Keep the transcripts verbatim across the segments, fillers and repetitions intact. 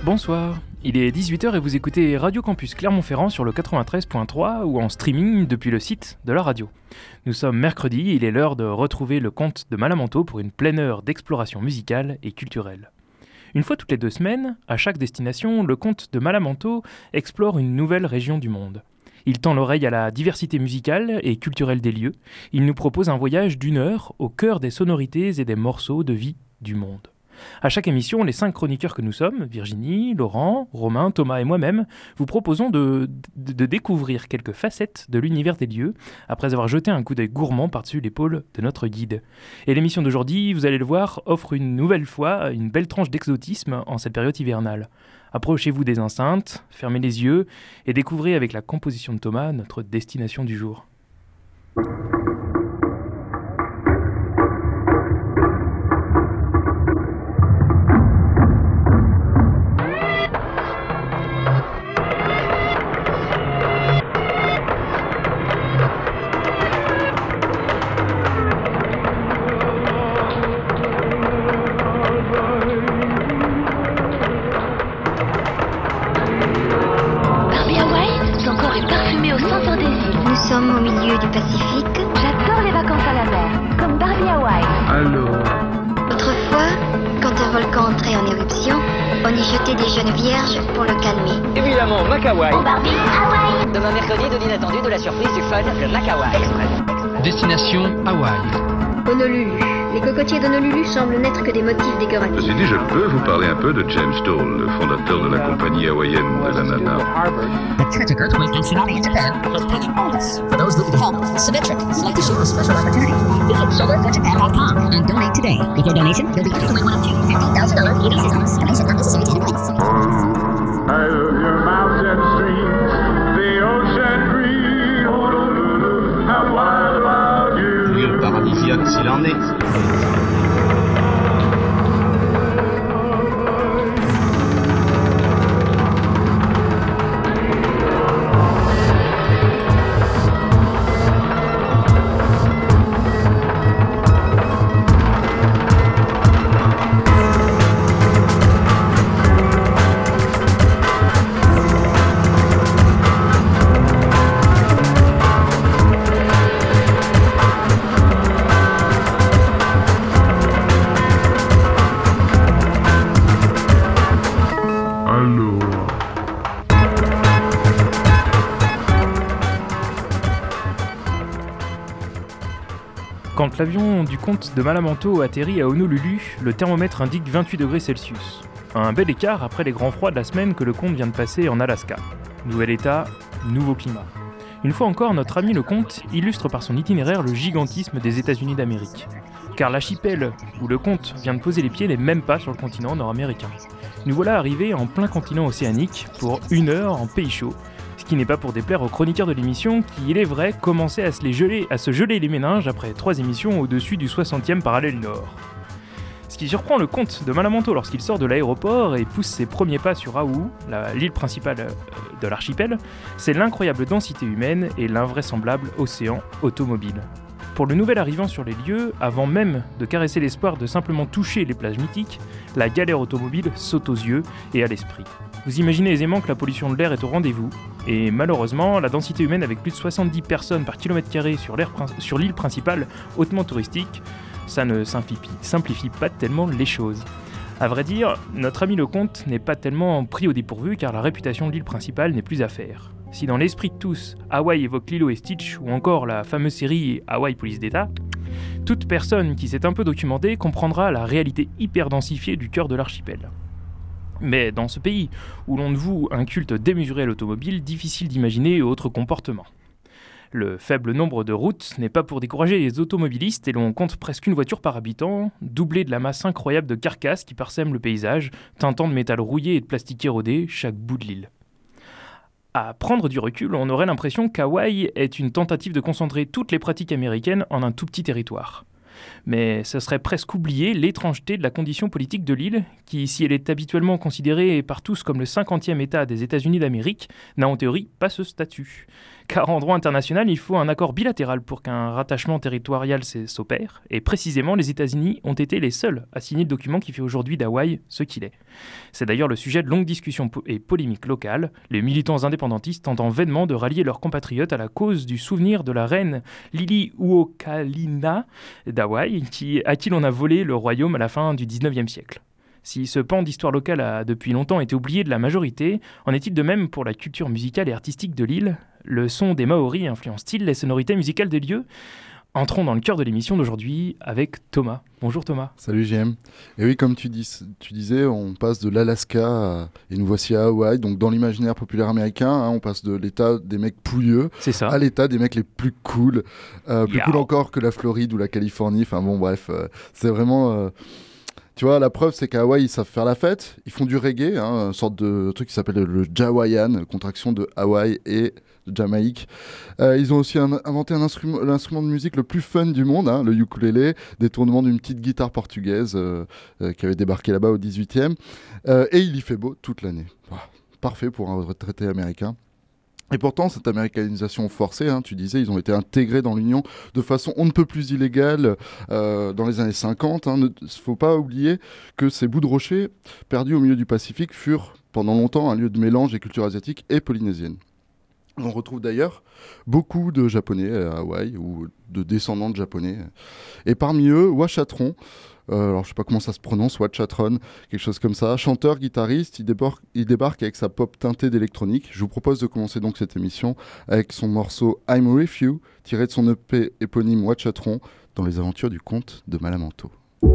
Bonsoir, il est dix-huit heures et vous écoutez Radio Campus Clermont-Ferrand sur le quatre-vingt-treize point trois ou en streaming depuis le site de la radio. Nous sommes mercredi, il est l'heure de retrouver le conte de Malamanteau pour une pleine heure d'exploration musicale et culturelle. Une fois toutes les deux semaines, à chaque destination, le conte de Malamanteau explore une nouvelle région du monde. Il tend l'oreille à la diversité musicale et culturelle des lieux. Il nous propose un voyage d'une heure au cœur des sonorités et des morceaux de vie du monde. À chaque émission, les cinq chroniqueurs que nous sommes, Virginie, Laurent, Romain, Thomas et moi-même, vous proposons de, de, de découvrir quelques facettes de l'univers des lieux, après avoir jeté un coup d'œil gourmand par-dessus l'épaule de notre guide. Et l'émission d'aujourd'hui, vous allez le voir, offre une nouvelle fois une belle tranche d'exotisme en cette période hivernale. Approchez-vous des enceintes, fermez les yeux et découvrez avec la composition de Thomas notre destination du jour. Des jeunes vierges pour le calmer. Évidemment, Macawai. Au Barbie, Hawaï. Demain mercredi, de l'inattendu, de la surprise, du fun, le Macawai. Destination Hawaï. Honolulu. Les cocotiers d'Honolulu semblent n'être que des motifs décoratifs. Ceci dit, je peux vous parler un peu de James Toll, le fondateur de la compagnie hawaïenne de la Nana. The tragic earthquake and tsunami in Japan has taken illness. For those looking to help, Symmetric would like to share a special opportunity. Visit solar for japan dot com and donate today. With your donation, you'll be entered to win one of two fifty thousand dollars E V systems. Donation not necessary to anyone. I love your mountain streams, the ocean green, Honolulu, how wild about you. L'île paradisiaque s'il en est. Quand l'avion du comte de Malamanteau atterrit à Honolulu, le thermomètre indique vingt-huit degrés Celsius. Un bel écart après les grands froids de la semaine que le comte vient de passer en Alaska. Nouvel état, nouveau climat. Une fois encore, notre ami le comte illustre par son itinéraire le gigantisme des États-Unis d'Amérique. Car l'archipel où le comte vient de poser les pieds n'est même pas sur le continent nord-américain. Nous voilà arrivés en plein continent océanique pour une heure en pays chaud, ce qui n'est pas pour déplaire aux chroniqueurs de l'émission qui, il est vrai, commençaient à se, les geler, à se geler les méninges après trois émissions au-dessus du soixantième parallèle nord. Ce qui surprend le comte de Malamanteau lorsqu'il sort de l'aéroport et pousse ses premiers pas sur Oahu, la, l'île principale de l'archipel, c'est l'incroyable densité humaine et l'invraisemblable océan automobile. Pour le nouvel arrivant sur les lieux, avant même de caresser l'espoir de simplement toucher les plages mythiques, la galère automobile saute aux yeux et à l'esprit. Vous imaginez aisément que la pollution de l'air est au rendez-vous, et malheureusement, la densité humaine avec plus de soixante-dix personnes par kilomètre carré sur, sur l'île principale hautement touristique, ça ne simplifie, simplifie pas tellement les choses. À vrai dire, notre ami le comte n'est pas tellement pris au dépourvu car la réputation de l'île principale n'est plus à faire. Si dans l'esprit de tous, Hawaï évoque Lilo et Stitch ou encore la fameuse série Hawaï Police d'État, toute personne qui s'est un peu documentée comprendra la réalité hyper densifiée du cœur de l'archipel. Mais dans ce pays où l'on voue un culte démesuré à l'automobile, difficile d'imaginer autre comportement. Le faible nombre de routes n'est pas pour décourager les automobilistes et l'on compte presque une voiture par habitant, doublée de la masse incroyable de carcasses qui parsèment le paysage, teintant de métal rouillé et de plastique érodé chaque bout de l'île. À prendre du recul, on aurait l'impression qu'Hawaï est une tentative de concentrer toutes les pratiques américaines en un tout petit territoire. Mais ce serait presque oublier l'étrangeté de la condition politique de l'île, qui, si elle est habituellement considérée par tous comme le cinquantième État des États-Unis d'Amérique, n'a en théorie pas ce statut. Car en droit international, il faut un accord bilatéral pour qu'un rattachement territorial s'opère, et précisément les États-Unis ont été les seuls à signer le document qui fait aujourd'hui d'Hawaï ce qu'il est. C'est d'ailleurs le sujet de longues discussions et polémiques locales, les militants indépendantistes tentant vainement de rallier leurs compatriotes à la cause du souvenir de la reine Liliuokalina d'Hawaï, qui, à qui l'on a volé le royaume à la fin du dix-neuvième siècle. Si ce pan d'histoire locale a depuis longtemps été oublié de la majorité, en est-il de même pour la culture musicale et artistique de l'île ? Le son des Maoris influence-t-il les sonorités musicales des lieux ? Entrons dans le cœur de l'émission d'aujourd'hui avec Thomas. Bonjour Thomas. Salut J M. Et oui, comme tu, dis, tu disais, on passe de l'Alaska à, et nous voici à Hawaï. Donc dans l'imaginaire populaire américain, hein, on passe de l'état des mecs pouilleux à l'état des mecs les plus cool. Euh, plus yeah. cool encore que la Floride ou la Californie. Enfin bon, bref, euh, c'est vraiment... Euh, Tu vois, la preuve, c'est qu'à Hawaï, ils savent faire la fête. Ils font du reggae, hein, une sorte de truc qui s'appelle le Jawaiian, contraction de Hawaï et de Jamaïque. Euh, ils ont aussi un, inventé un instrument, l'instrument de musique le plus fun du monde, hein, le ukulélé, détournement d'une petite guitare portugaise euh, euh, qui avait débarqué là-bas au dix-huitième. Euh, et il y fait beau toute l'année. Oh, parfait pour un retraité américain. Et pourtant, cette américanisation forcée, hein, tu disais, ils ont été intégrés dans l'Union de façon on ne peut plus illégale euh, dans les années cinquante. Il hein. ne faut pas oublier que ces bouts de rochers perdus au milieu du Pacifique furent pendant longtemps un lieu de mélange des cultures asiatiques et polynésiennes. On retrouve d'ailleurs beaucoup de Japonais à Hawaï ou de descendants de Japonais. Et parmi eux, Ouachatron, Euh, alors je sais pas comment ça se prononce, Ouachatron, quelque chose comme ça, chanteur, guitariste, il débarque, il débarque avec sa pop teintée d'électronique. Je vous propose de commencer donc cette émission avec son morceau I'm With You, tiré de son E P éponyme Ouachatron, dans les aventures du comte de Malamanteau.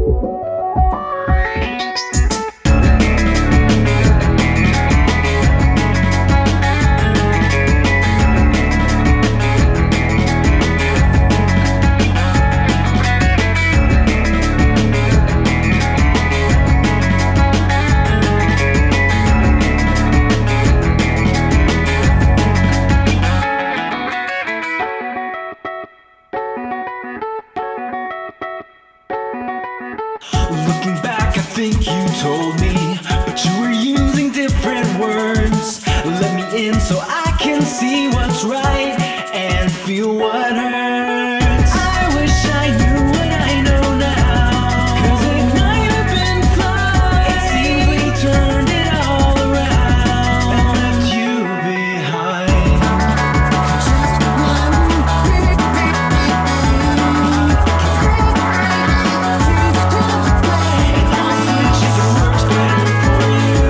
So I can see what's right and feel what hurts. I wish I knew what I know now, 'cause it might have been fun. It seems we turned it all around and left you behind. Just one big, big, big and I'll switch if it works better for you.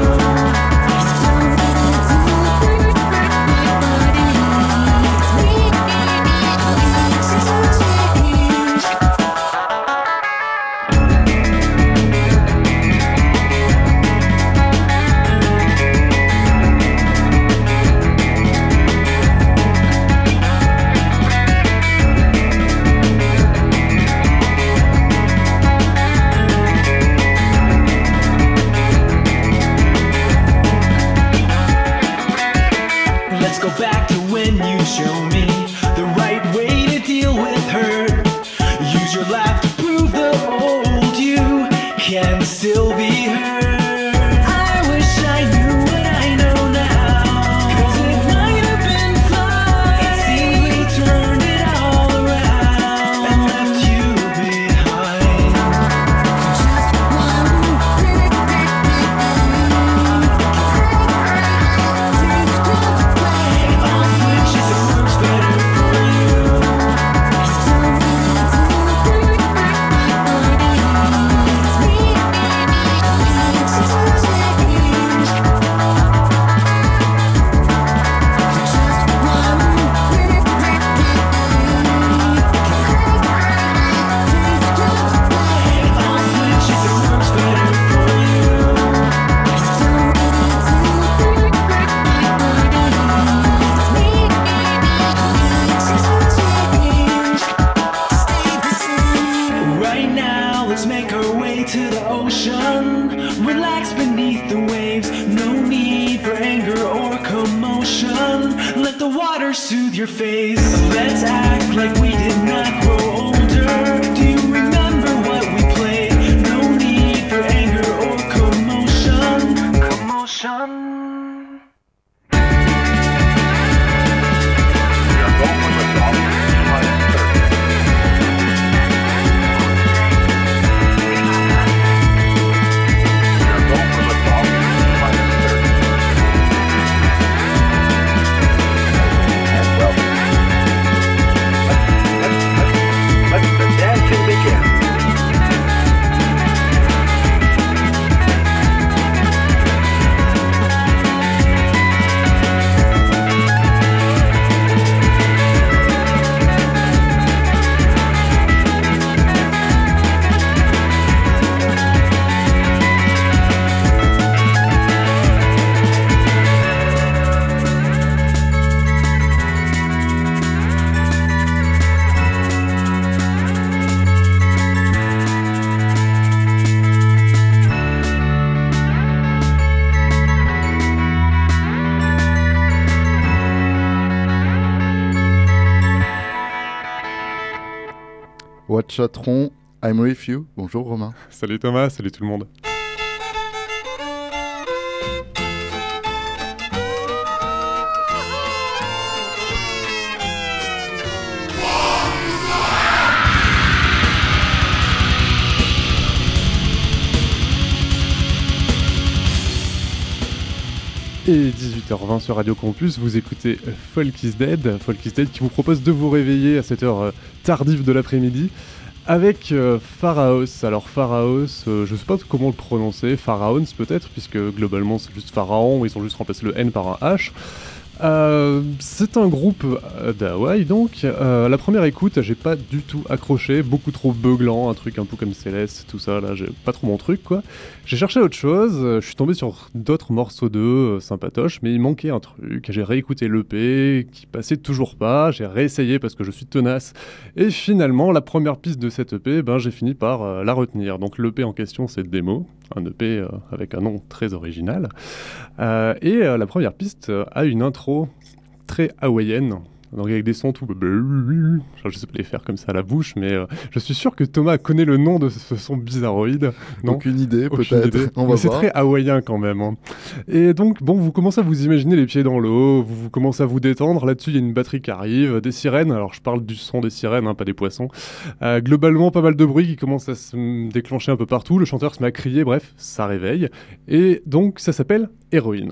Soothe your face. Let's act like we did not grow older. Do you remember? Chatron, I'm with you. Bonjour Romain. Salut Thomas, salut tout le monde. Et dix-huit heures vingt sur Radio Campus, vous écoutez Folk is Dead, Folk is Dead qui vous propose de vous réveiller à cette heure euh, tardive de l'après-midi avec euh, Pharaos. Alors Pharaos, euh, je sais pas comment le prononcer, Pharaons peut-être, puisque globalement c'est juste Pharaon, ils ont juste remplacé le N par un H. Euh, c'est un groupe euh, d'Hawaï donc. Euh, la première écoute, j'ai pas du tout accroché, beaucoup trop beuglant, un truc un peu comme Céleste, tout ça, là, j'ai pas trop mon truc quoi. J'ai cherché autre chose, euh, je suis tombé sur d'autres morceaux d'eux, euh, sympatoches, mais il manquait un truc. J'ai réécouté l'E P, qui passait toujours pas, j'ai réessayé parce que je suis tenace, et finalement, la première piste de cette E P, ben, j'ai fini par euh, la retenir. Donc l'E P en question, c'est Démo, un E P euh, avec un nom très original, euh, et euh, la première piste euh, a une intro très hawaïenne, donc avec des sons tout... Je sais pas les faire comme ça à la bouche, mais euh, je suis sûr que Thomas connaît le nom de ce son bizarroïde. Non, aucune idée, aucune peut-être. Idée. On va mais c'est voir. très hawaïen quand même. Hein. Et donc, bon, vous commencez à vous imaginer les pieds dans l'eau, vous, vous commencez à vous détendre. Là-dessus, il y a une batterie qui arrive, des sirènes. Alors, je parle du son des sirènes, hein, pas des poissons. Euh, globalement, pas mal de bruit qui commence à se déclencher un peu partout. Le chanteur se met à crier, bref, ça réveille. Et donc, ça s'appelle Héroïne.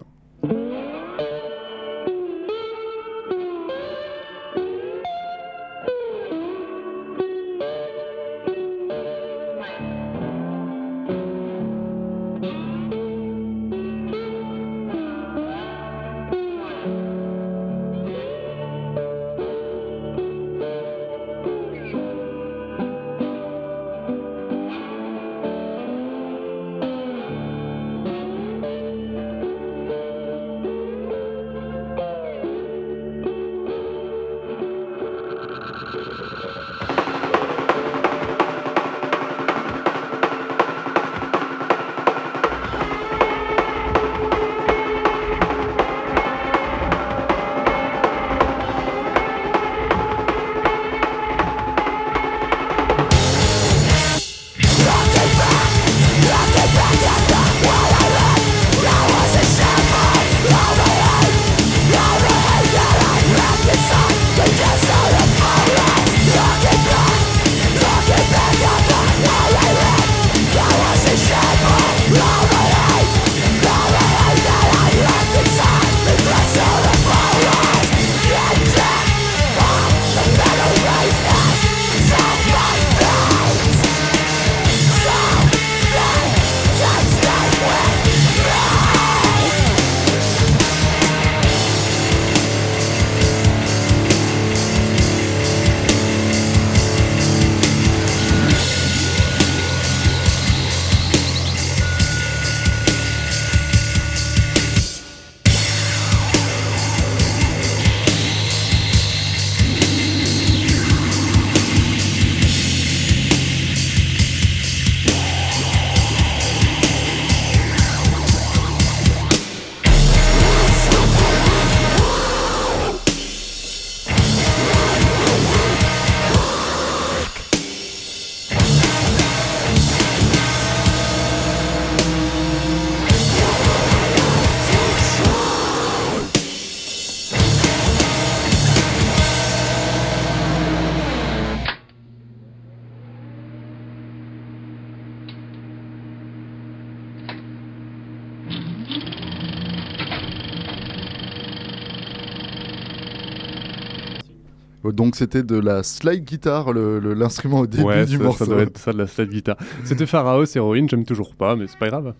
Donc c'était de la slide guitar, le, le, l'instrument au début ouais, du ça, morceau. ça doit être ça de la slide guitar. C'était Pharaos, Héroïne, j'aime toujours pas, mais c'est pas grave.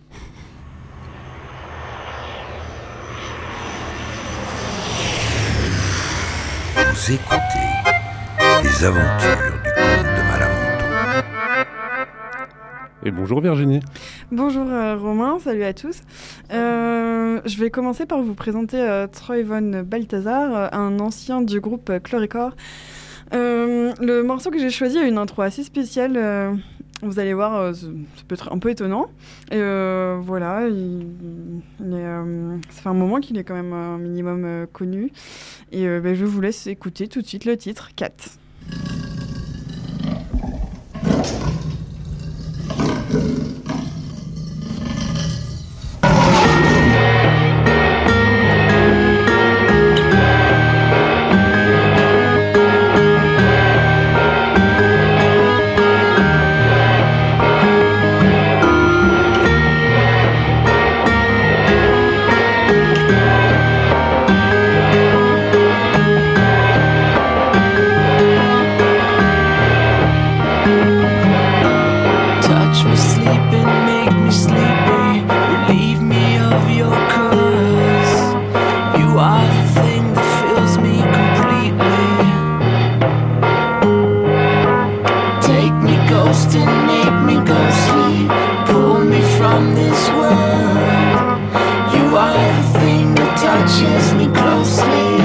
Vous écoutez les aventures du comte de Malamonto. Et bonjour Virginie. Bonjour euh, Romain, salut à tous. Euh, je vais commencer par vous présenter euh, Troy Von Balthazar, euh, un ancien du groupe euh, Chloricor. Euh, le morceau que j'ai choisi a une intro assez spéciale. Euh, vous allez voir, euh, ça peut être un peu étonnant. Et euh, voilà, il, il est, euh, ça fait un moment qu'il est quand même un minimum euh, connu. Et euh, ben, je vous laisse écouter tout de suite le titre, Cat. make me sleepy, relieve me of your curse. You are the thing that fills me completely. Take me ghosting, make me go sleep, pull me from this world. You are the thing that touches me closely.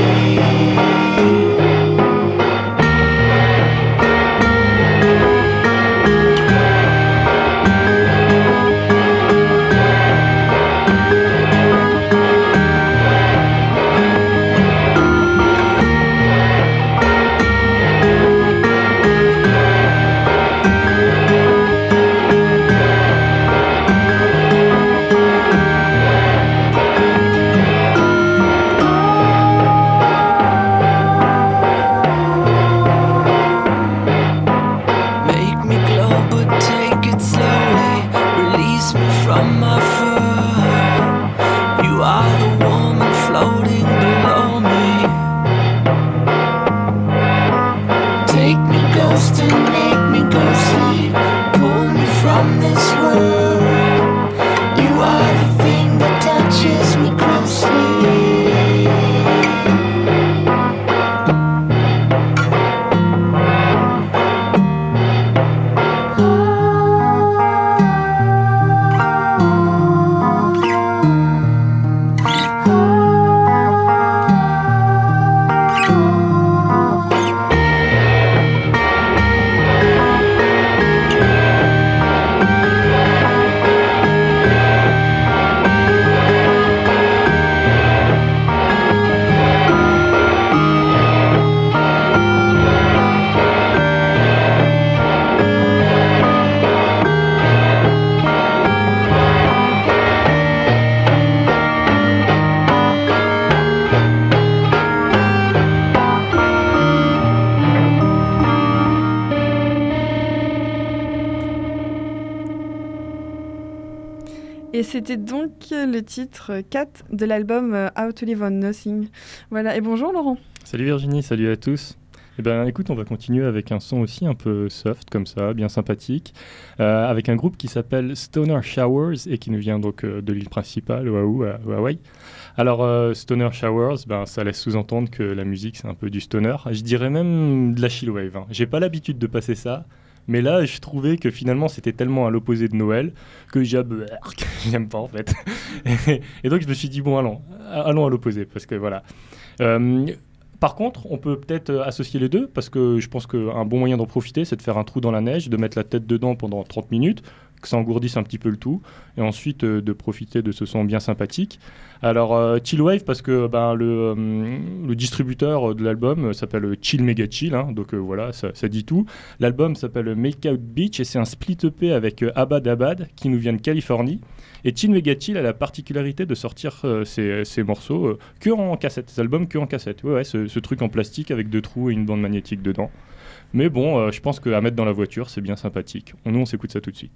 Et c'était donc le titre quatre de l'album How to Live on Nothing. Voilà, et bonjour Laurent. Salut Virginie, salut à tous. Eh ben, écoute, on va continuer avec un son aussi un peu soft comme ça, bien sympathique, euh, avec un groupe qui s'appelle Stoner Showers et qui nous vient donc euh, de l'île principale, Oahu, à, à Hawaï. Alors, euh, Stoner Showers, ben, ça laisse sous-entendre que la musique c'est un peu du stoner. Je dirais même de la chillwave. Hein. J'ai pas l'habitude de passer ça. Mais là, je trouvais que finalement, c'était tellement à l'opposé de Noël que j'aime pas en fait. et, et donc, je me suis dit, bon, allons, allons à l'opposé, parce que voilà. Euh, par contre, on peut peut-être associer les deux, parce que je pense qu'un bon moyen d'en profiter, c'est de faire un trou dans la neige, de mettre la tête dedans pendant trente minutes, que ça engourdisse un petit peu le tout, et ensuite euh, de profiter de ce son bien sympathique. Alors, euh, Chillwave, parce que ben, le, euh, le distributeur de l'album s'appelle Chill Mega Chill, hein, donc euh, voilà, ça, ça dit tout. L'album s'appelle Make Out Beach, et c'est un split E P avec euh, Abad Abad, qui nous vient de Californie. Et Chill Mega Chill a la particularité de sortir euh, ses, ses morceaux euh, que en cassette, ces albums que en cassette. Ouais, ouais, ce, ce truc en plastique avec deux trous et une bande magnétique dedans. Mais bon, euh, je pense qu'à mettre dans la voiture, c'est bien sympathique. Nous, on s'écoute ça tout de suite.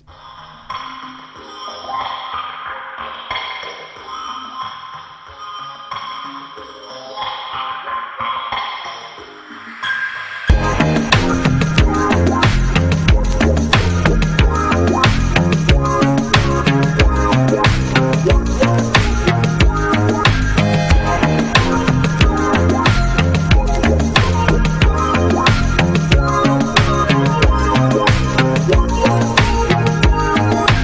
Yeah.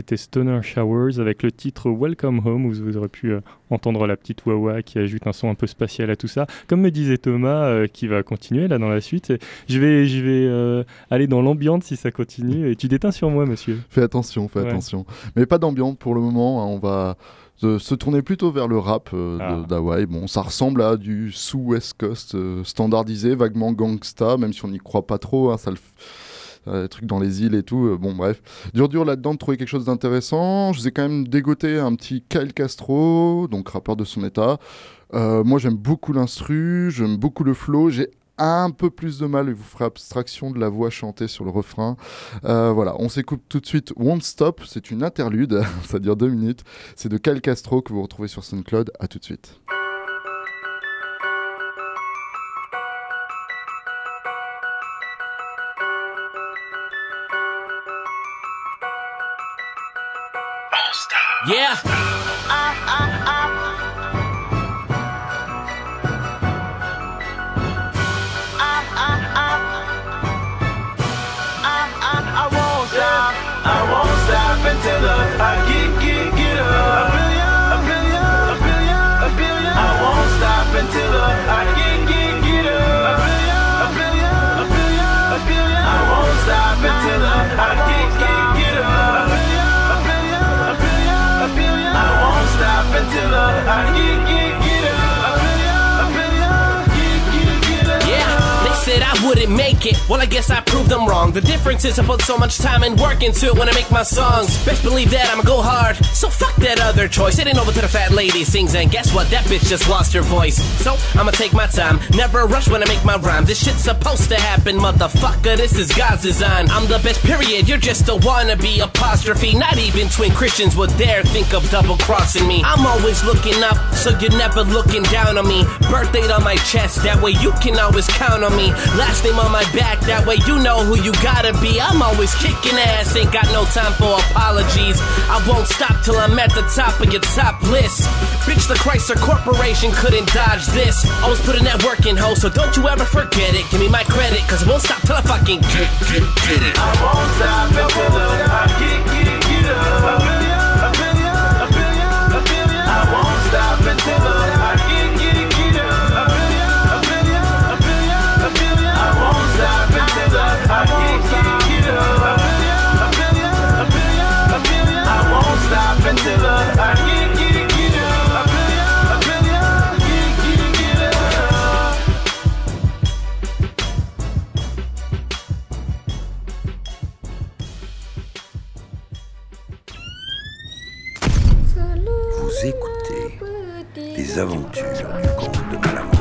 c'était Stoner Showers avec le titre Welcome Home, où vous aurez pu euh, entendre la petite wah-wah qui ajoute un son un peu spatial à tout ça. Comme me disait Thomas, euh, qui va continuer là dans la suite, je vais, je vais euh, aller dans l'ambiance si ça continue. Et tu déteins sur moi, monsieur. Fais attention, fais ouais. attention. Mais pas d'ambiance pour le moment, hein, on va... De se tourner plutôt vers le rap euh, ah. d'Hawaï. Bon, ça ressemble à du sous-West Coast euh, standardisé, vaguement gangsta, même si on n'y croit pas trop. Hein, ça le f... euh, trucs dans les îles et tout. Euh, bon, bref. Dur, dur là-dedans de trouver quelque chose d'intéressant. Je vous ai quand même dégoté un petit Kyle Castro, donc rappeur de son état. Euh, moi, j'aime beaucoup l'instru, j'aime beaucoup le flow. J'ai un peu plus de mal, et vous ferez abstraction de la voix chantée sur le refrain. Euh, voilà, on s'écoute tout de suite Won't Stop, c'est une interlude, ça dure deux minutes. C'est de Kyle Castro que vous retrouvez sur SoundCloud. À tout de suite. Yeah. Uh, uh, uh. Until I get, get, get up. A billion, a billion, a billion, a billion. I won't stop until I get, get, get up. A billion, a billion, a billion, a billion. I won't stop until I get, get, get up. A billion, a billion, a billion, a billion. I won't stop until I get, get, get up. A billion, a billion, get, get, get up. Yeah, they said I wouldn't make it. Well, I guess I proved them wrong. The difference is I put so much time and work into it when I make my songs. Best believe that I'ma go hard. So fuck that other choice. It ain't over to the fat lady sings, and guess what? That bitch just lost her voice. So I'ma take my time, never rush when I make my rhyme. This shit's supposed to happen, motherfucker. This is God's design. I'm the best, period. You're just a wannabe apostrophe. Not even twin Christians would dare think of double crossing me. I'm always looking up, so you're never looking down on me. Birth date on my chest, that way you can always count on me. Last name on my back, that way you know who you gotta be. I'm always kicking ass, ain't got no time for apologies. I won't stop till I'm at the top of your top list. Bitch, the Chrysler Corporation couldn't dodge this. Always putting that work in, ho, so don't you ever forget it. Give me my credit, cause I won't stop till I fucking get, get, get it. I won't stop until I get, get, get up. A billion, a billion, a billion, a billion. I won't stop until I get, get, get up. A billion, a billion, a billion, a billion. I won't stop until I get, get, get up. A billion, a billion, a billion, a billion. I won't stop until I get, get, get up. A billion, a billion, get, get, get up. Vous écoutez les aventures du comte de Malamanteau.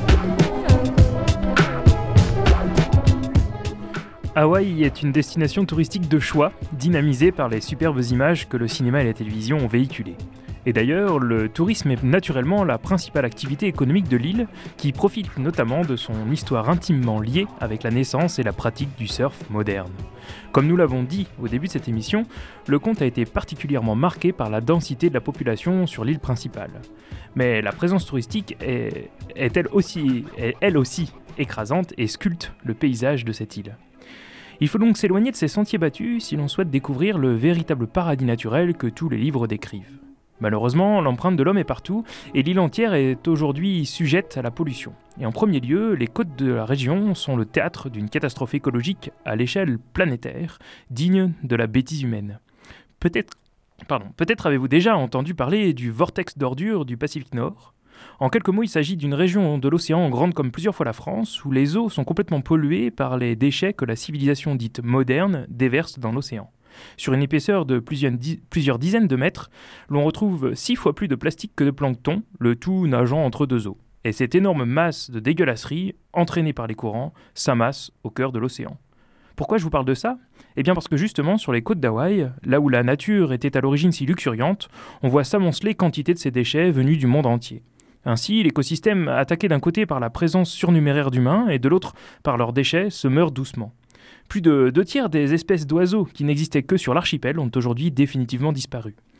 Hawaï est une destination touristique de choix, dynamisée par les superbes images que le cinéma et la télévision ont véhiculées. Et d'ailleurs, le tourisme est naturellement la principale activité économique de l'île, qui profite notamment de son histoire intimement liée avec la naissance et la pratique du surf moderne. Comme nous l'avons dit au début de cette émission, le comte a été particulièrement marqué par la densité de la population sur l'île principale. Mais la présence touristique est, est, elle, aussi, est elle aussi écrasante et sculpte le paysage de cette île. Il faut donc s'éloigner de ces sentiers battus si l'on souhaite découvrir le véritable paradis naturel que tous les livres décrivent. Malheureusement, l'empreinte de l'homme est partout et l'île entière est aujourd'hui sujette à la pollution. Et en premier lieu, les côtes de la région sont le théâtre d'une catastrophe écologique à l'échelle planétaire, digne de la bêtise humaine. Peut-être, pardon, peut-être avez-vous déjà entendu parler du vortex d'ordures du Pacifique Nord ? En quelques mots, il s'agit d'une région de l'océan grande comme plusieurs fois la France, où les eaux sont complètement polluées par les déchets que la civilisation dite moderne déverse dans l'océan. Sur une épaisseur de plusieurs, di- plusieurs dizaines de mètres, l'on retrouve six fois plus de plastique que de plancton, le tout nageant entre deux eaux. Et cette énorme masse de dégueulasserie, entraînée par les courants, s'amasse au cœur de l'océan. Pourquoi je vous parle de ça ? Eh bien parce que justement, sur les côtes d'Hawaï, là où la nature était à l'origine si luxuriante, on voit s'amonceler quantité de ces déchets venus du monde entier. Ainsi, l'écosystème, attaqué d'un côté par la présence surnuméraire d'humains et de l'autre par leurs déchets, se meurt doucement. Plus de deux tiers des espèces d'oiseaux qui n'existaient que sur l'archipel ont aujourd'hui définitivement disparu.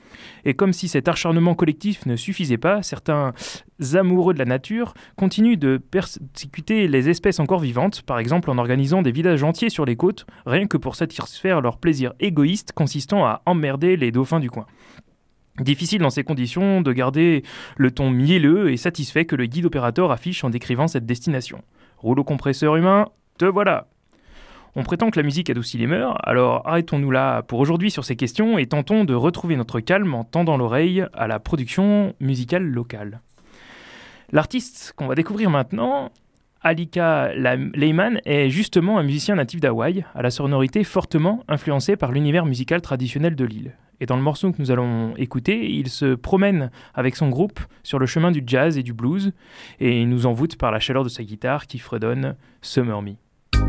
Et comme si cet acharnement collectif ne suffisait pas, certains amoureux de la nature continuent de persécuter les espèces encore vivantes, par exemple en organisant des villages entiers sur les côtes, rien que pour satisfaire leur plaisir égoïste consistant à emmerder les dauphins du coin. Difficile dans ces conditions de garder le ton mielleux et satisfait que le guide opérateur affiche en décrivant cette destination. Rouleau compresseur humain, te voilà! On prétend que la musique adoucit les mœurs, alors arrêtons-nous là pour aujourd'hui sur ces questions et tentons de retrouver notre calme en tendant l'oreille à la production musicale locale. L'artiste qu'on va découvrir maintenant, Alika Lehman, est justement un musicien natif d'Hawaï, à la sonorité fortement influencée par l'univers musical traditionnel de l'île. Et dans le morceau que nous allons écouter, il se promène avec son groupe sur le chemin du jazz et du blues, et il nous envoûte par la chaleur de sa guitare qui fredonne « Summer Me ».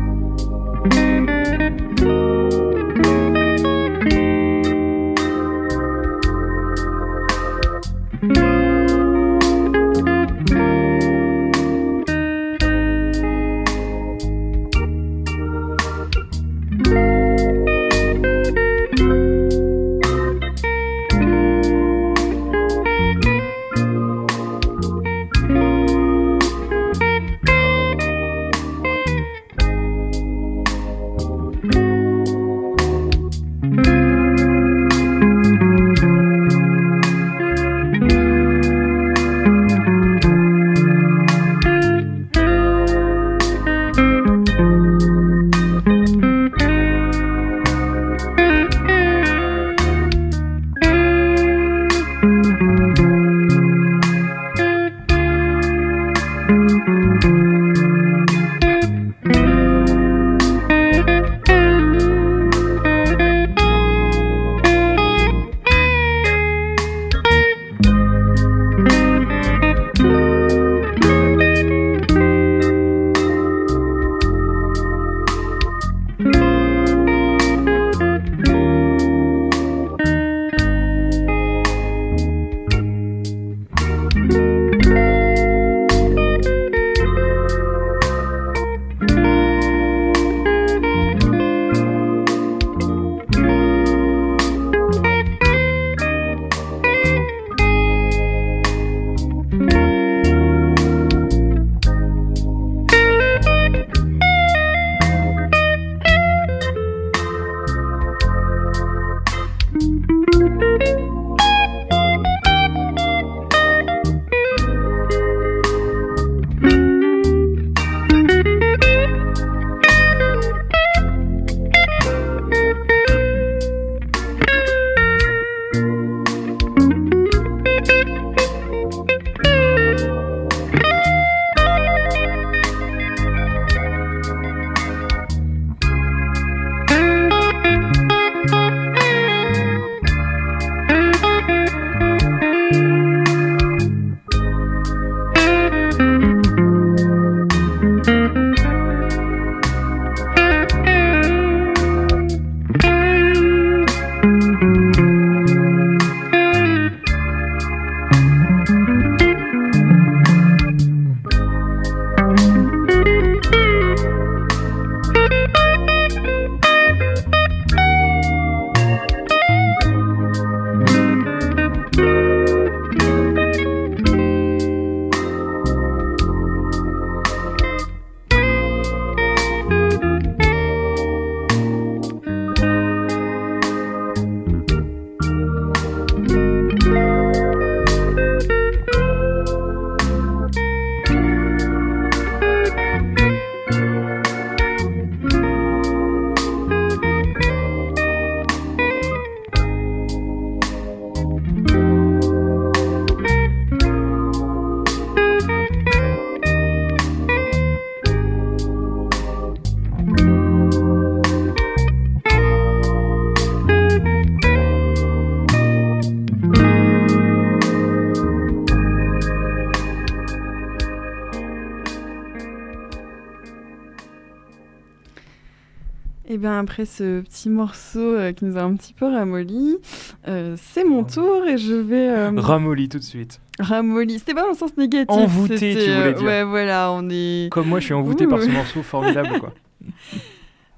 Et bien après ce petit morceau euh, qui nous a un petit peu ramolli, euh, c'est mon tour et je vais... Euh... Ramolli tout de suite. Ramolli, c'était pas dans le sens négatif. Envoûté, tu voulais euh, dire. Ouais, voilà, on est... Comme moi, je suis envoûté Ouh. par ce morceau formidable, quoi.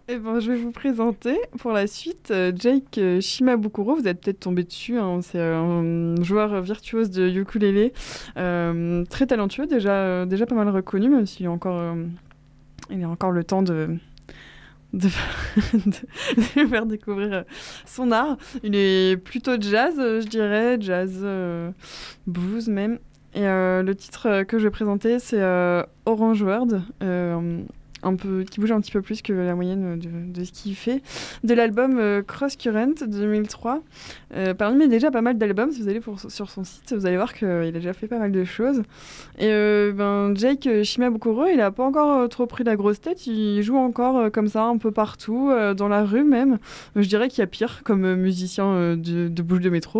Eh ben, je vais vous présenter pour la suite euh, Jake euh, Shimabukuro. Vous êtes peut-être tombé dessus. Hein, c'est euh, un joueur virtuose de ukulélé, euh, très talentueux, déjà, euh, déjà pas mal reconnu, même s'il est encore, euh, il a encore le temps de, de, de faire découvrir euh, son art. Il est plutôt jazz, euh, je dirais, jazz, euh, blues même. Et euh, le titre que je vais présenter, c'est euh, Orange World. Euh, un peu, qui bouge un petit peu plus que la moyenne de, de ce qu'il fait, de l'album euh, Cross Current deux mille trois. Euh, parmi mais déjà pas mal d'albums, si vous allez pour, sur son site, vous allez voir qu'il a déjà fait pas mal de choses. Et euh, ben, Jake Shimabukuro, il a pas encore euh, trop pris la grosse tête, il joue encore euh, comme ça un peu partout, euh, dans la rue même. Je dirais qu'il y a pire comme euh, musicien euh, de, de bouche de métro.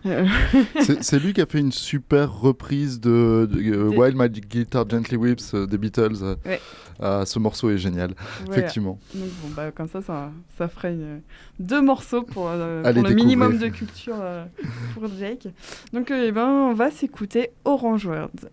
c'est, c'est lui qui a fait une super reprise de, de uh, While My Guitar Gently Weeps euh, des Beatles. Euh, ouais. euh, ce morceau est génial, voilà. Effectivement. Donc, bon, bah, comme ça, ça, ça ferait une, deux morceaux pour, euh, pour le découvrir. minimum de culture euh, pour Jake. Donc, euh, eh ben, on va s'écouter Orange World.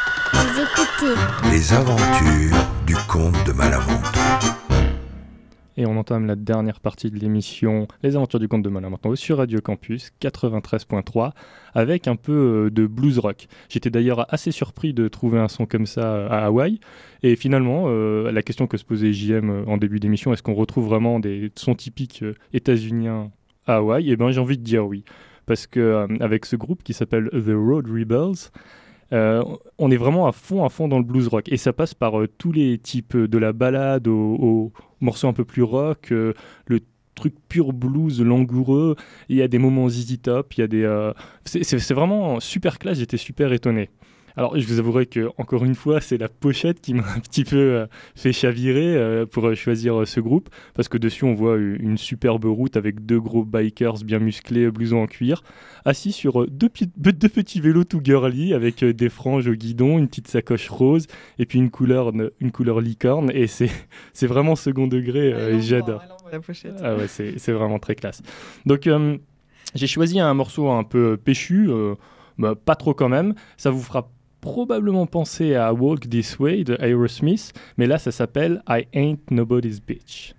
Les aventures du comte de Malamonte. Et on entame la dernière partie de l'émission Les Aventures du Comte de Malamantau sur Radio Campus quatre-vingt-treize point trois avec un peu de blues rock. J'étais d'ailleurs assez surpris de trouver un son comme ça à Hawaï. Et finalement, euh, la question que se posait J M en début d'émission, est-ce qu'on retrouve vraiment des sons typiques euh, états-uniens à Hawaï ? Eh bien, j'ai envie de dire oui. Parce qu'avec euh, ce groupe qui s'appelle The Road Rebels, Euh, on est vraiment à fond, à fond dans le blues rock. Et ça passe par euh, tous les types, euh, de la ballade aux, aux morceaux un peu plus rock, euh, le truc pur blues langoureux. Il y a des moments Z Z Top, il y a des... Euh, c'est, c'est, c'est vraiment super classe, j'étais super étonné. Alors, je vous avouerai que, encore une fois, c'est la pochette qui m'a un petit peu euh, fait chavirer euh, pour euh, choisir euh, ce groupe, parce que dessus, on voit une, une superbe route avec deux gros bikers bien musclés, blousons en cuir, assis sur euh, deux, pi- deux petits vélos tout girly, avec euh, des franges au guidon, une petite sacoche rose, et puis une couleur, une couleur licorne, et c'est, c'est vraiment second degré, euh, et j'adore. La pochette. Ah ouais, c'est, c'est vraiment très classe. Donc, euh, j'ai choisi un morceau un peu péchu, euh, bah, pas trop quand même, ça vous fera probablement penser à Walk This Way de Aerosmith, mais là ça s'appelle I Ain't Nobody's Bitch.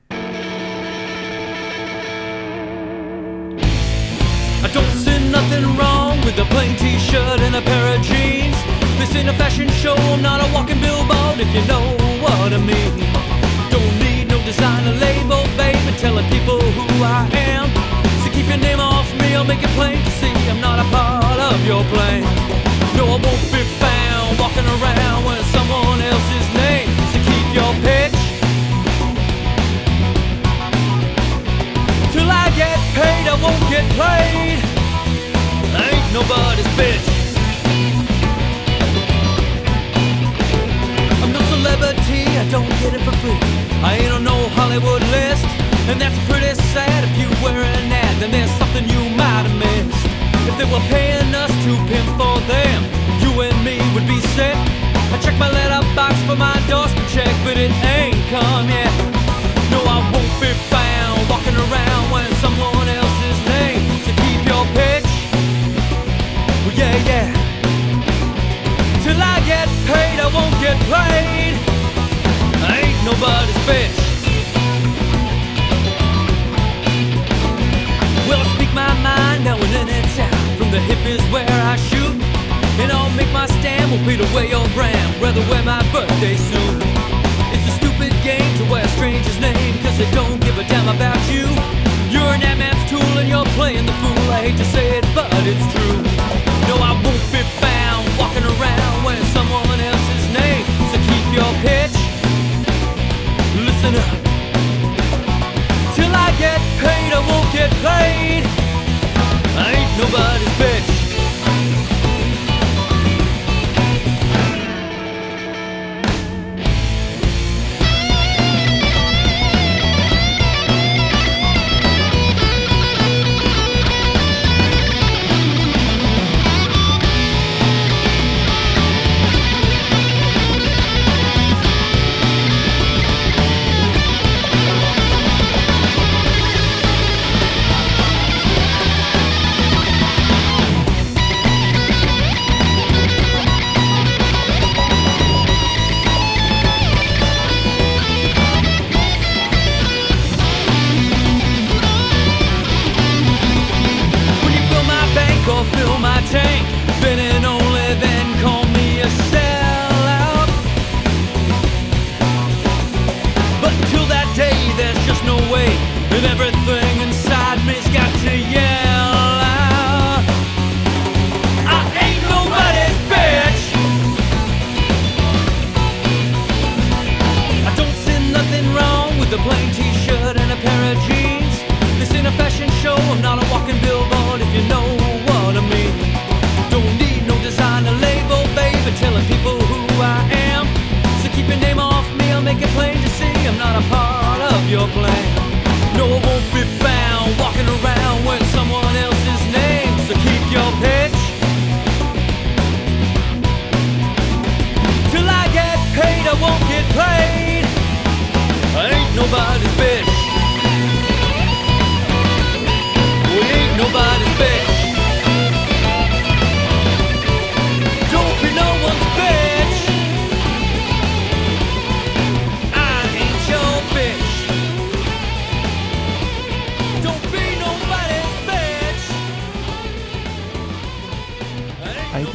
I don't see nothing wrong with a plain t-shirt and a pair of jeans. This ain't a fashion show, I'm not a walking billboard, if you know what I mean. Don't need no designer label, baby, telling people who I am. So keep your name off me, I'll make it plain to see I'm not a part of your plan. No, I won't be found walking around with someone else's name. So keep your pitch till I get paid, I won't get played. I ain't nobody's bitch. I'm no celebrity, I don't get it for free. I ain't on no Hollywood list, and that's pretty sad. If you were an ad, then there's something you might have missed. If they were paying us to pimp for them, you and me would be set. I check my letterbox for my endorsement check, but it ain't come yet. No, I won't be found walking around wearing someone else's name. So keep your pitch, well, yeah, yeah. Till I get paid, I won't get played. I ain't nobody's bitch. Well, I speak my mind now and then in town. From the hip is where I shoot, and I'll make my stand, won't beat away your brand. Rather wear my birthday suit. It's a stupid game to wear a stranger's name, cause they don't give a damn about you. You're an ad-man's tool and you're playing the fool. I hate to say it, but it's true. No, I won't be found walking around wearing someone else's name. So keep your pitch, listen up. Till I get paid, I won't get played. I ain't nobody's bitch.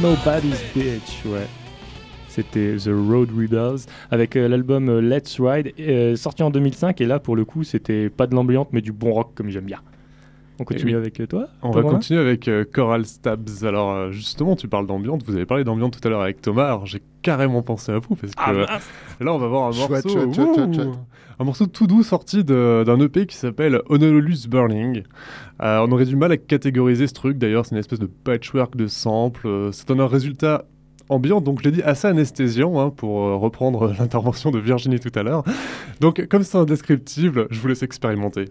Nobody's Bitch, ouais. C'était The Road Rebels avec euh, l'album euh, Let's Ride, euh, sorti en deux mille cinq, et là pour le coup c'était pas de l'ambiance mais du bon rock comme j'aime bien. On continue oui. avec toi On va continuer avec euh, Choral Stabs. Alors euh, justement, tu parles d'ambiance, vous avez parlé d'ambiance tout à l'heure avec Thomas, alors j'ai carrément pensé à vous parce que ah, euh, là on va voir un morceau, chouette, chouette, ouh, chouette, chouette. un morceau tout doux sorti de, d'un E P qui s'appelle Honolulu's Burning. Euh, on aurait du mal à catégoriser ce truc, d'ailleurs c'est une espèce de patchwork de samples, euh, ça donne un résultat ambiant, donc je l'ai dit assez anesthésiant hein, pour euh, reprendre l'intervention de Virginie tout à l'heure. Donc comme c'est indescriptible, je vous laisse expérimenter.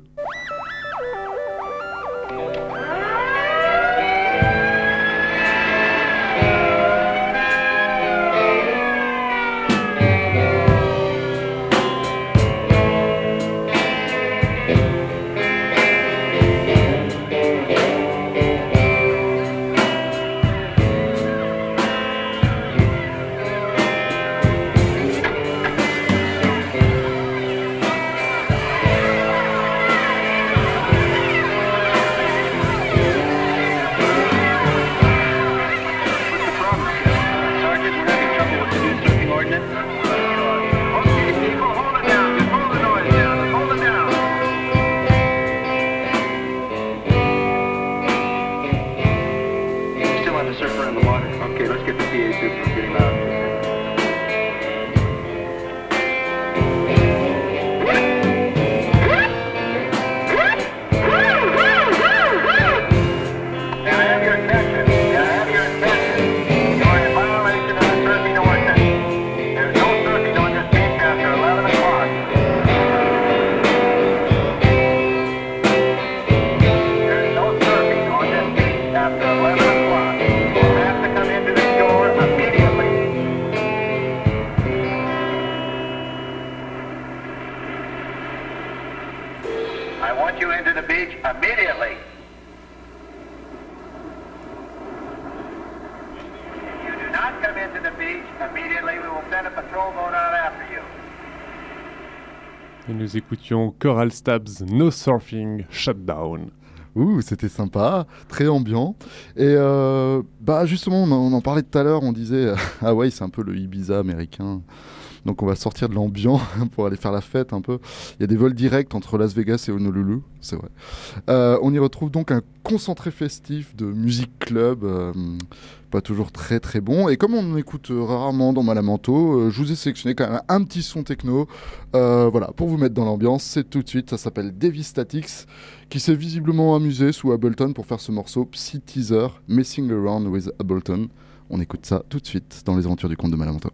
Et nous écoutions Choral Stabs, No Surfing, Shutdown. Ouh, c'était sympa, très ambiant. Et euh, bah justement, on en, on en parlait tout à l'heure, on disait Hawaï, c'est un peu le Ibiza américain. Donc on va sortir de l'ambiant pour aller faire la fête un peu. Il y a des vols directs entre Las Vegas et Honolulu, c'est vrai. Euh, on y retrouve donc un concentré festif de musique club, euh, pas toujours très très bon. Et comme on écoute rarement dans Malamanto, euh, je vous ai sélectionné quand même un petit son techno. Euh, voilà, pour vous mettre dans l'ambiance, c'est tout de suite, ça s'appelle Devistatics, qui s'est visiblement amusé sous Ableton pour faire ce morceau Psy Teaser, Messing Around with Ableton. On écoute ça tout de suite dans les aventures du conte de Malamanto.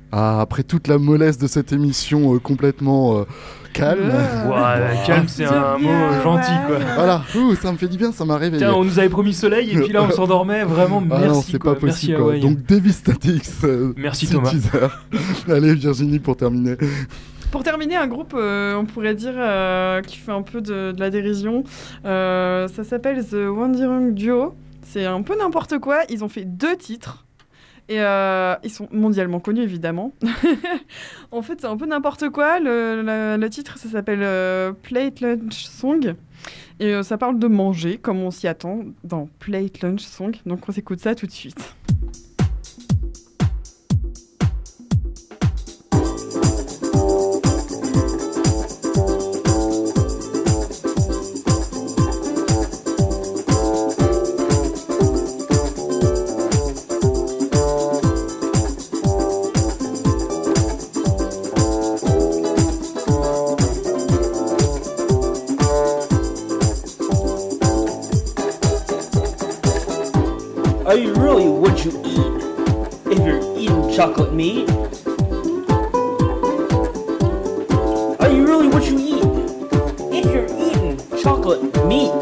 Ah, après toute la mollesse de cette émission euh, complètement euh, calme. Ouais, calme, c'est un mot gentil, quoi. Voilà, ouh, ça me fait du bien, ça m'a réveillé. Tiens, on nous avait promis soleil et puis là on s'endormait. Vraiment, merci. Ah non, c'est quoi. pas possible. Merci, Quoi. Hawaii. Donc, Devastatics. Euh, merci petit Thomas. teaser. Allez, Virginie, pour terminer. Pour terminer, un groupe, euh, on pourrait dire, euh, qui fait un peu de, de la dérision. Euh, ça s'appelle The Wandering Duo. C'est un peu n'importe quoi. Ils ont fait deux titres. Et euh, ils sont mondialement connus, évidemment. En fait, c'est un peu n'importe quoi. Le, le, le titre, ça s'appelle euh, Plate Lunch Song. Et euh, ça parle de manger, comme on s'y attend, dans Plate Lunch Song. Donc, on s'écoute ça tout de suite. Are you really what you eat if you're eating chocolate meat? Are you really what you eat if you're eating chocolate meat?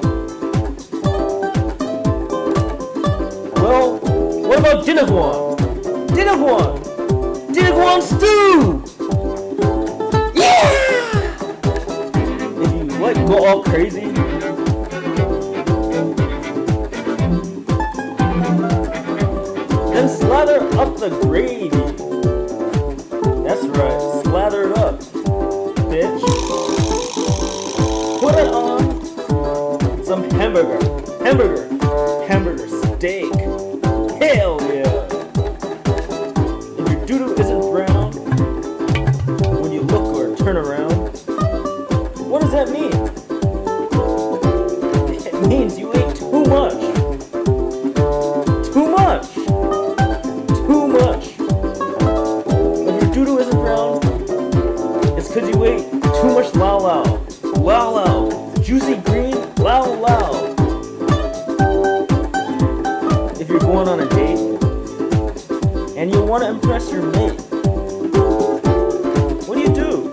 Well, what about Dinnerguan? Dinnerguan! Dinnerguan stew! Yeah! If you like go all crazy, then slather up the gravy. That's right, slather it up, bitch. Put it on some hamburger, hamburger, hamburger steak. Hell yeah! If your doo-doo isn't brown when you look or turn around, what does that mean? It means you ate too much. Too much. Too much. If your doo-doo isn't brown, it's because you ate too much lao lao. Lao lao. Juicy green lao lao. If you're going on a date and you want to impress your mate, what do you do?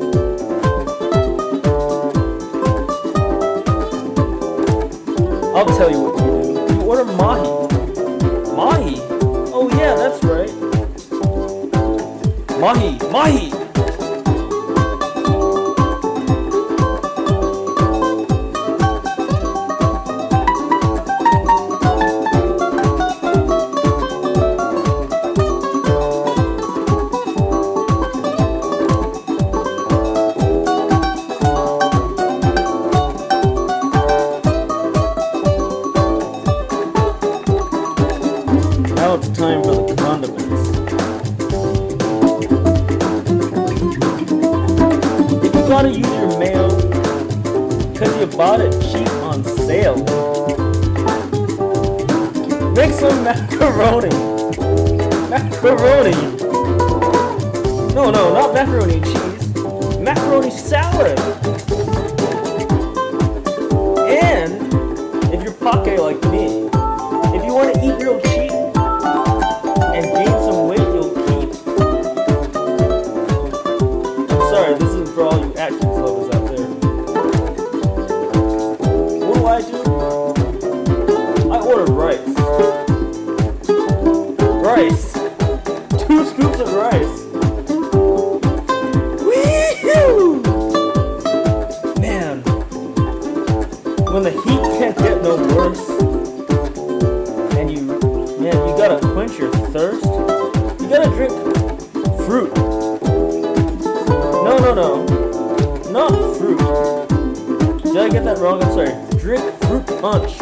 I'll tell you what you do. You order mahi. Mahi? Oh yeah, that's right. Mahi, mahi. Now it's time for the condiments. If you gotta use your mayo because you bought it cheap on sale, make some macaroni. Macaroni. No, no, not macaroni and cheese. Macaroni salad. And if you're poke like me, if you want to eat real cheap and gain some weight you'll keep. Sorry, this is for all you Atkins lovers out there. What do I do? I order rice. Rice. Two scoops of rice. Wee-hoo! Man, when the heat can't get no worse, and you, man, you gotta quench your thirst, you gotta drink fruit. No, no, no, not fruit. Did I get that wrong? I'm sorry. Drink fruit punch.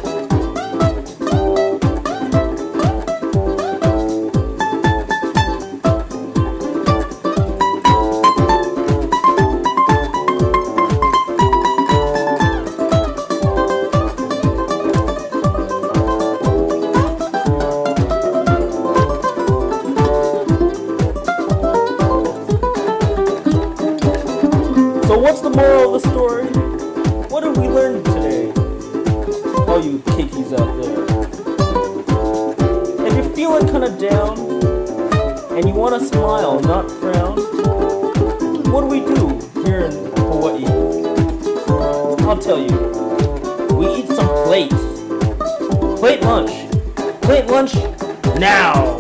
So what's the moral of the story? What did we learn today? All you kekies out there. If you're feeling kind of down and you want to smile, not frown, what do we do here in Hawaii? I'll tell you. We eat some plate. Plate lunch. Plate lunch now!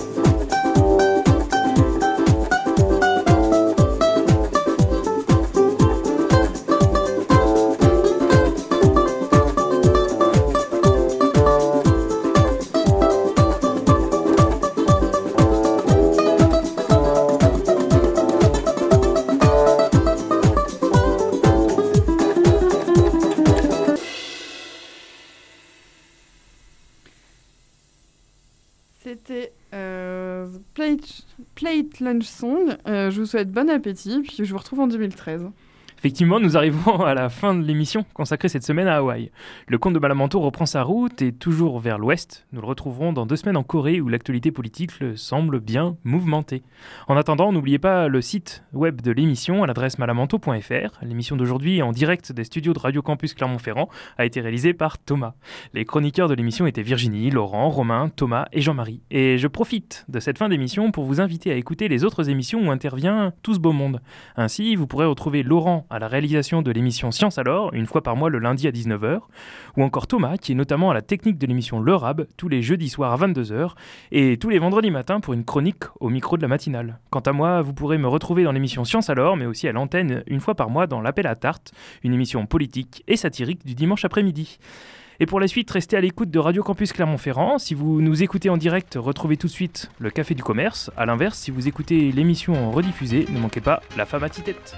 C'était euh, Plate, Plate Lunch Song. Euh, je vous souhaite bon appétit, puis je vous retrouve en deux mille treize. Effectivement, nous arrivons à la fin de l'émission consacrée cette semaine à Hawaï. Le conte de Malamanteau reprend sa route et toujours vers l'ouest. Nous le retrouverons dans deux semaines en Corée où l'actualité politique semble bien mouvementée. En attendant, n'oubliez pas le site web de l'émission à l'adresse malamanteau point f r. L'émission d'aujourd'hui en direct des studios de Radio Campus Clermont-Ferrand a été réalisée par Thomas. Les chroniqueurs de l'émission étaient Virginie, Laurent, Romain, Thomas et Jean-Marie. Et je profite de cette fin d'émission pour vous inviter à écouter les autres émissions où intervient tout ce beau monde. Ainsi, vous pourrez retrouver Laurent à la réalisation de l'émission Science Alors, une fois par mois le lundi à dix-neuf heures, ou encore Thomas, qui est notamment à la technique de l'émission Le Rab, tous les jeudis soirs à vingt-deux heures, et tous les vendredis matins pour une chronique au micro de la matinale. Quant à moi, vous pourrez me retrouver dans l'émission Science Alors, mais aussi à l'antenne une fois par mois dans l'Appel à Tarte, une émission politique et satirique du dimanche après-midi. Et pour la suite, restez à l'écoute de Radio Campus Clermont-Ferrand. Si vous nous écoutez en direct, retrouvez tout de suite le Café du Commerce. A l'inverse, si vous écoutez l'émission en rediffusée, ne manquez pas La Femme à Titette.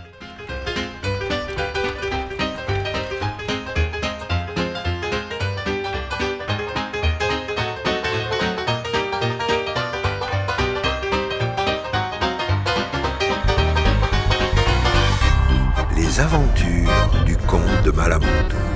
Les aventures du comte de Malamanteau.